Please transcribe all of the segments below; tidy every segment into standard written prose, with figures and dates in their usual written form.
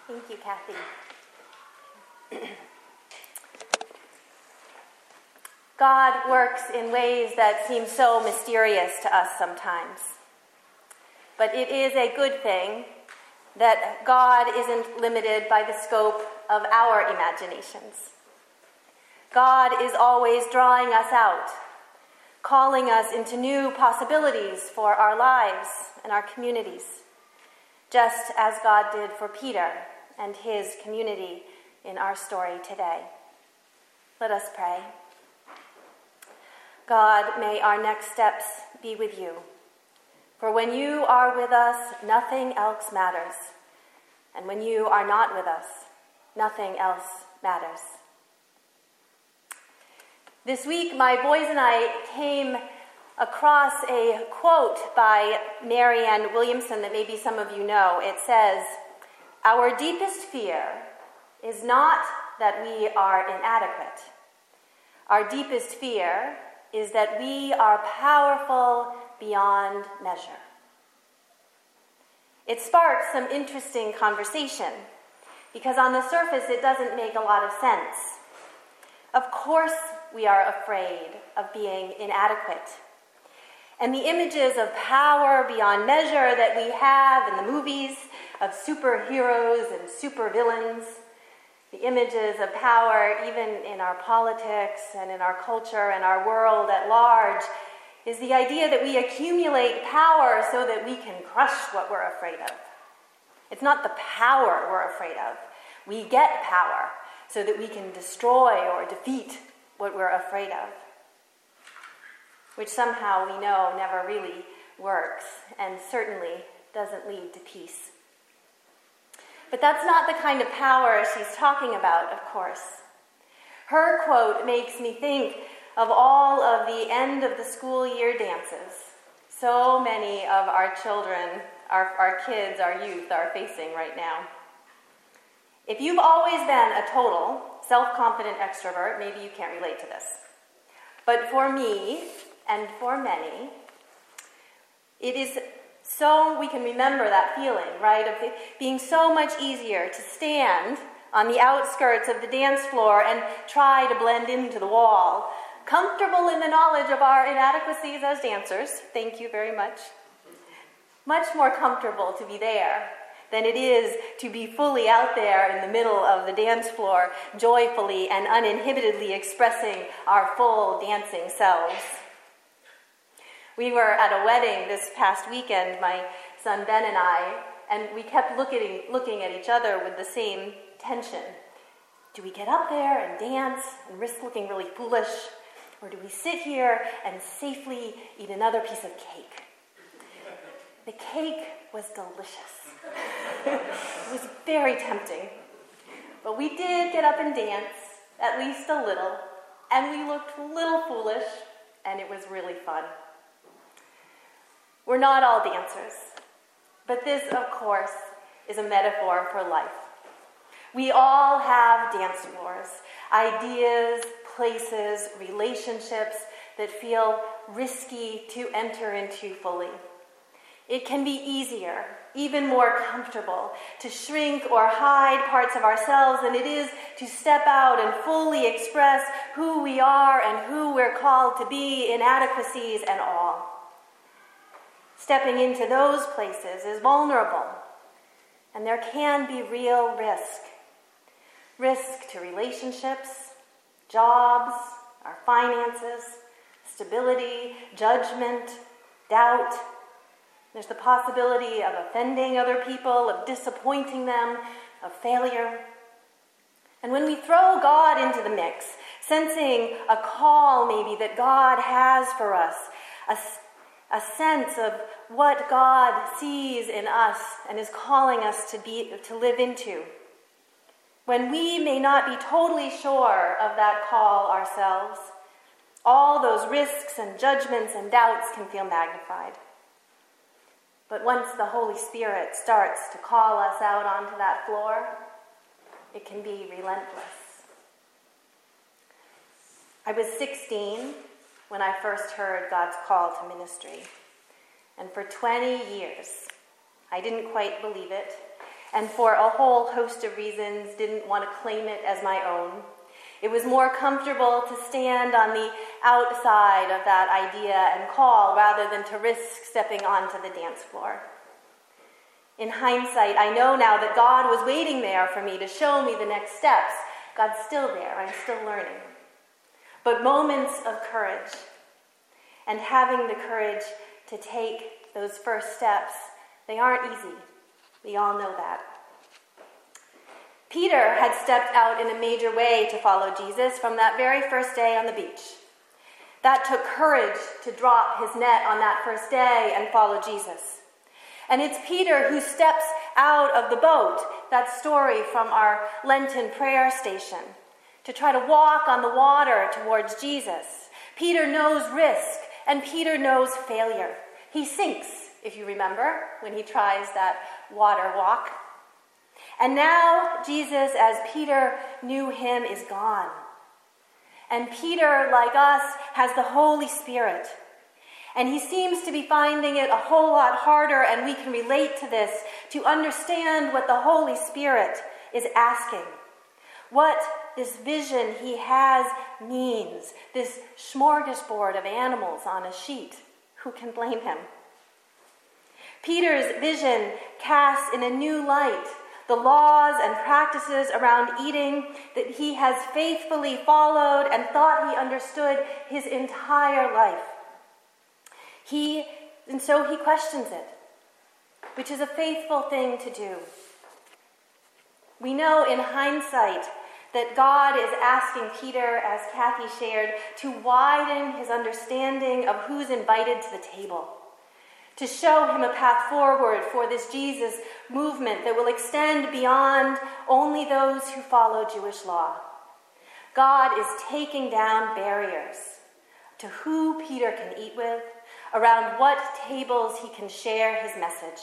Thank you, Kathy. God works in ways that seem so mysterious to us sometimes. But it is a good thing that God isn't limited by the scope of our imaginations. God is always drawing us out, calling us into new possibilities for our lives and our communities, just as God did for Peter and his community in our story today. Let us pray. God, may our next steps be with you. For when you are with us, nothing else matters. And when you are not with us, nothing else matters. This week, my boys and I came across a quote by Marianne Williamson that maybe some of you know. It says, "Our deepest fear is not that we are inadequate. Our deepest fear is that we are powerful beyond measure." It sparked some interesting conversation because on the surface it doesn't make a lot of sense. Of course we are afraid of being inadequate. And the images of power beyond measure that we have in the movies of superheroes and supervillains, the images of power even in our politics and in our culture and our world at large, is the idea that we accumulate power so that we can crush what we're afraid of. It's not the power we're afraid of. We get power so that we can destroy or defeat what we're afraid of, which somehow we know never really works and certainly doesn't lead to peace. But that's not the kind of power she's talking about, of course. Her quote makes me think of all of the end of the school year dances so many of our children, our kids, our youth are facing right now. If you've always been a total self-confident extrovert, maybe you can't relate to this. But for me, and for many, it is so we can remember that feeling, right, of it being so much easier to stand on the outskirts of the dance floor and try to blend into the wall, comfortable in the knowledge of our inadequacies as dancers, thank you very much. Much more comfortable to be there than it is to be fully out there in the middle of the dance floor, joyfully and uninhibitedly expressing our full dancing selves. We were at a wedding this past weekend, my son Ben and I, and we kept looking at each other with the same tension. Do we get up there and dance and risk looking really foolish? Or do we sit here and safely eat another piece of cake? The cake was delicious. It was very tempting. But we did get up and dance, at least a little, and we looked a little foolish, and it was really fun. We're not all dancers, but this, of course, is a metaphor for life. We all have dance floors, ideas, places, relationships that feel risky to enter into fully. It can be easier, even more comfortable, to shrink or hide parts of ourselves than it is to step out and fully express who we are and who we're called to be, inadequacies and all. Stepping into those places is vulnerable, and there can be real risk. Risk to relationships, jobs, our finances, stability, judgment, doubt. There's the possibility of offending other people, of disappointing them, of failure. And when we throw God into the mix, sensing a call maybe that God has for us, a sense of what God sees in us and is calling us to live into, when we may not be totally sure of that call ourselves, all those risks and judgments and doubts can feel magnified. But once the Holy Spirit starts to call us out onto that floor, it can be relentless. I was 16 when I first heard God's call to ministry. And for 20 years, I didn't quite believe it. and for a whole host of reasons didn't want to claim it as my own. It was more comfortable to stand on the outside of that idea and call rather than to risk stepping onto the dance floor. In hindsight, I know now that God was waiting there for me to show me the next steps. God's still there. I'm still learning. But moments of courage and having the courage to take those first steps, they aren't easy. We all know that. Peter had stepped out in a major way to follow Jesus from that very first day on the beach. That took courage to drop his net on that first day and follow Jesus. And it's Peter who steps out of the boat, that story from our Lenten prayer station, to try to walk on the water towards Jesus. Peter knows risk, and Peter knows failure. He sinks, if you remember, when he tries that water walk. And now Jesus, as Peter knew him, is gone. And Peter, like us, has the Holy Spirit. And he seems to be finding it a whole lot harder, and we can relate to this, to understand what the Holy Spirit is asking. What this vision he has means, this smorgasbord of animals on a sheet. Who can blame him? Peter's vision casts in a new light the laws and practices around eating that he has faithfully followed and thought he understood his entire life. And so he questions it, which is a faithful thing to do. We know in hindsight that God is asking Peter, as Kathy shared, to widen his understanding of who's invited to the table, to show him a path forward for this Jesus movement that will extend beyond only those who follow Jewish law. God is taking down barriers to who Peter can eat with, around what tables he can share his message.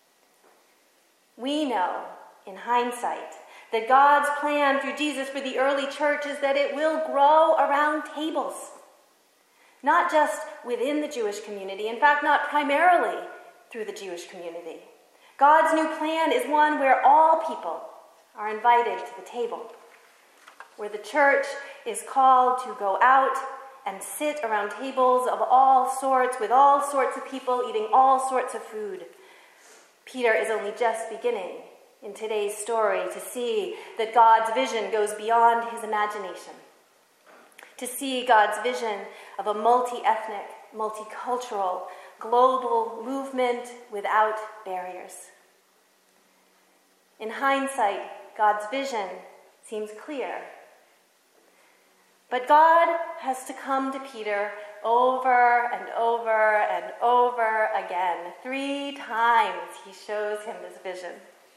We know, in hindsight, that God's plan through Jesus for the early church is that it will grow around tables. Not just within the Jewish community, in fact, not primarily through the Jewish community. God's new plan is one where all people are invited to the table, where the church is called to go out and sit around tables of all sorts, with all sorts of people eating all sorts of food. Peter is only just beginning in today's story to see that God's vision goes beyond his imagination, to see God's vision of a multi-ethnic, multicultural, global movement without barriers. In hindsight, God's vision seems clear. But God has to come to Peter over and over and over again. 3 times he shows him this vision.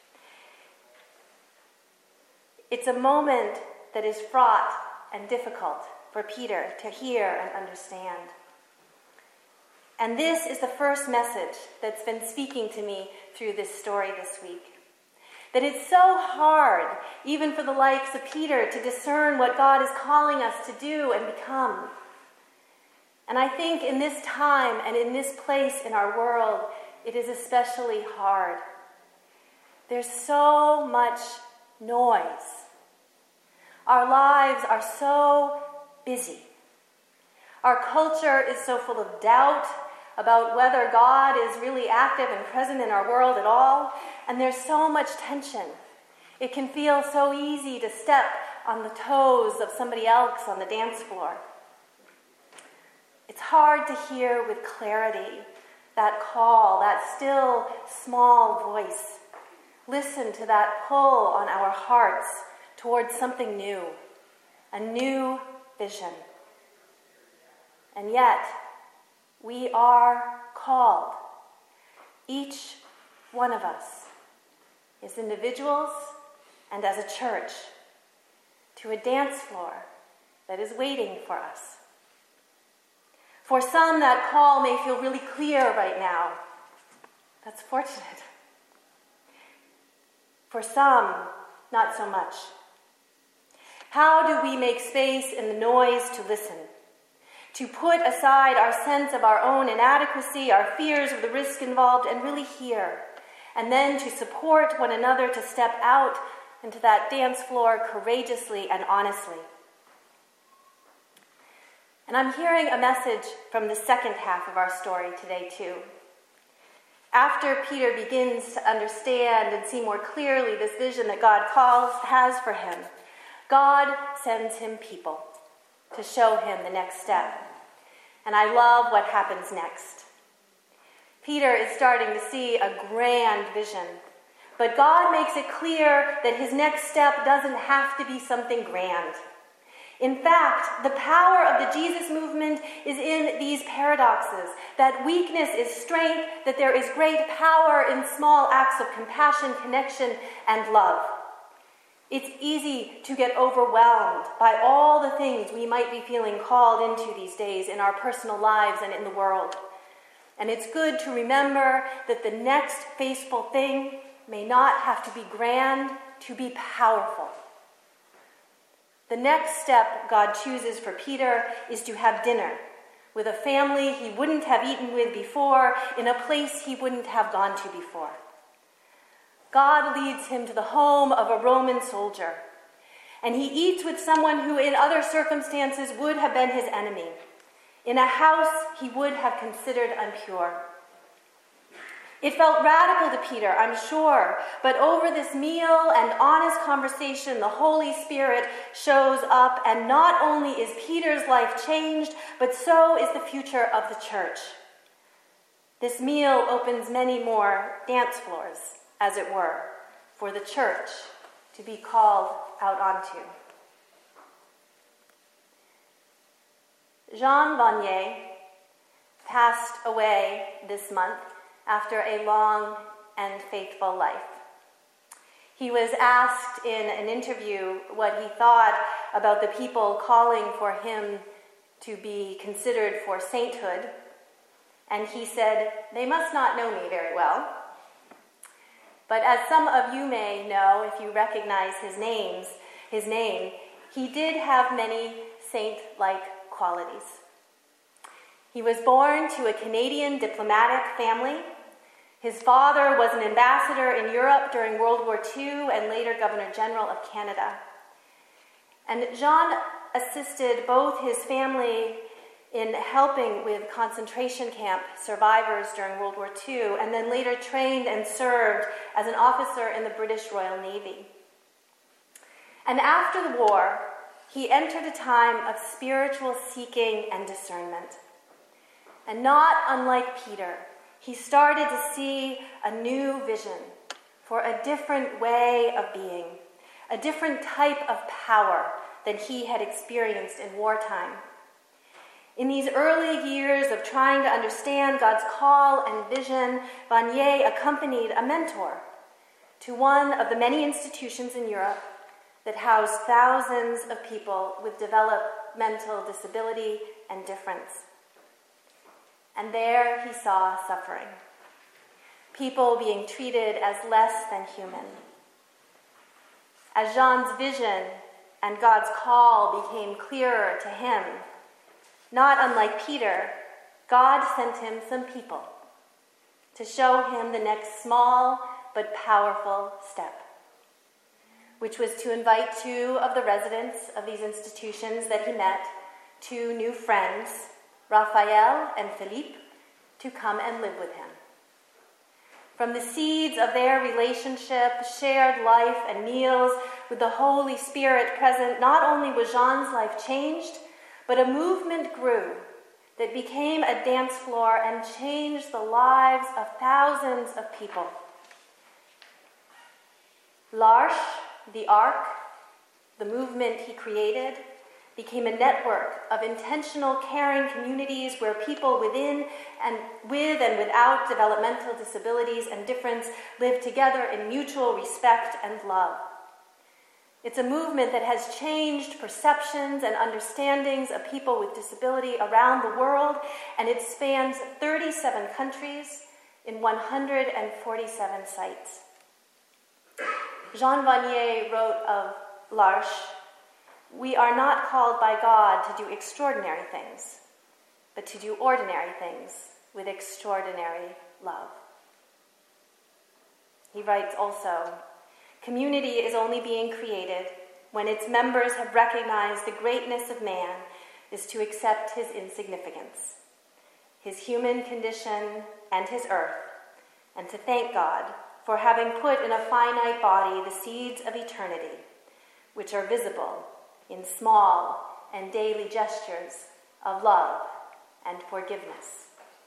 It's a moment that is fraught and difficult for Peter to hear and understand. And this is the first message that's been speaking to me through this story this week. That it's so hard, even for the likes of Peter, to discern what God is calling us to do and become. And I think in this time and in this place in our world, it is especially hard. There's so much noise. Our lives are so busy. Our culture is so full of doubt about whether God is really active and present in our world at all, and there's so much tension. It can feel so easy to step on the toes of somebody else on the dance floor. It's hard to hear with clarity that call, that still small voice. Listen to that pull on our hearts towards something new, a new vision. And yet, we are called, each one of us, as individuals and as a church, to a dance floor that is waiting for us. For some, that call may feel really clear right now. That's fortunate. For some, not so much. How do we make space in the noise to listen? To put aside our sense of our own inadequacy, our fears of the risk involved, and really hear and then to support one another to step out into that dance floor courageously and honestly. And I'm hearing a message from the second half of our story today, too. After Peter begins to understand and see more clearly this vision that God has for him, God sends him people to show him the next step. And I love what happens next. Peter is starting to see a grand vision, but God makes it clear that his next step doesn't have to be something grand. In fact, the power of the Jesus movement is in these paradoxes, that weakness is strength, that there is great power in small acts of compassion, connection, and love. It's easy to get overwhelmed by all the things we might be feeling called into these days in our personal lives and in the world. And it's good to remember that the next faithful thing may not have to be grand to be powerful. The next step God chooses for Peter is to have dinner with a family he wouldn't have eaten with before, in a place he wouldn't have gone to before. God leads him to the home of a Roman soldier, and he eats with someone who in other circumstances would have been his enemy, in a house he would have considered impure. It felt radical to Peter, I'm sure, but over this meal and honest conversation, the Holy Spirit shows up, and not only is Peter's life changed, but so is the future of the church. This meal opens many more dance floors, as it were, for the church to be called out onto. Jean Vanier passed away this month after a long and faithful life. He was asked in an interview what he thought about the people calling for him to be considered for sainthood, and he said, "They must not know me very well. But as some of you may know, if you recognize his name, he did have many saint-like qualities. He was born to a Canadian diplomatic family. His father was an ambassador in Europe during World War II and later Governor General of Canada. And Jean assisted both his family in helping with concentration camp survivors during World War II, and then later trained and served as an officer in the British Royal Navy. And after the war, he entered a time of spiritual seeking and discernment. And not unlike Peter, he started to see a new vision for a different way of being, a different type of power than he had experienced in wartime. In these early years of trying to understand God's call and vision, Vanier accompanied a mentor to one of the many institutions in Europe that house thousands of people with developmental disability and difference. And there he saw suffering, people being treated as less than human. As Jean's vision and God's call became clearer to him, not unlike Peter, God sent him some people to show him the next small but powerful step, which was to invite two of the residents of these institutions that he met, two new friends, Raphael and Philippe, to come and live with him. From the seeds of their relationship, shared life and meals with the Holy Spirit present, not only was Jean's life changed, but a movement grew that became a dance floor and changed the lives of thousands of people. L'Arche, the Ark, the movement he created, became a network of intentional, caring communities where people with and without developmental disabilities and difference live together in mutual respect and love. It's a movement that has changed perceptions and understandings of people with disability around the world, and it spans 37 countries in 147 sites. Jean Vanier wrote of L'Arche, "We are not called by God to do extraordinary things, but to do ordinary things with extraordinary love." He writes also, "Community is only being created when its members have recognized the greatness of man is to accept his insignificance, his human condition and his earth, and to thank God for having put in a finite body the seeds of eternity, which are visible in small and daily gestures of love and forgiveness."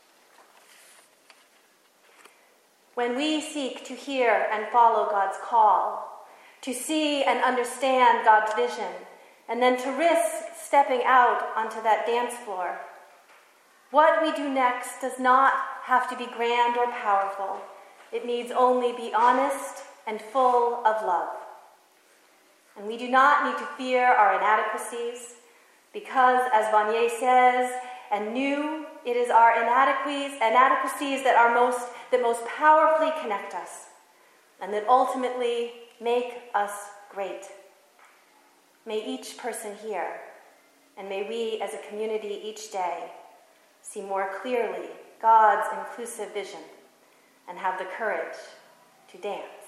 When we seek to hear and follow God's call, to see and understand God's vision, and then to risk stepping out onto that dance floor, what we do next does not have to be grand or powerful. It needs only be honest and full of love. And we do not need to fear our inadequacies, because, as Vanier says, and new, it is our inadequacies that most powerfully connect us, and that ultimately make us great. May each person here, and may we as a community each day, see more clearly God's inclusive vision and have the courage to dance.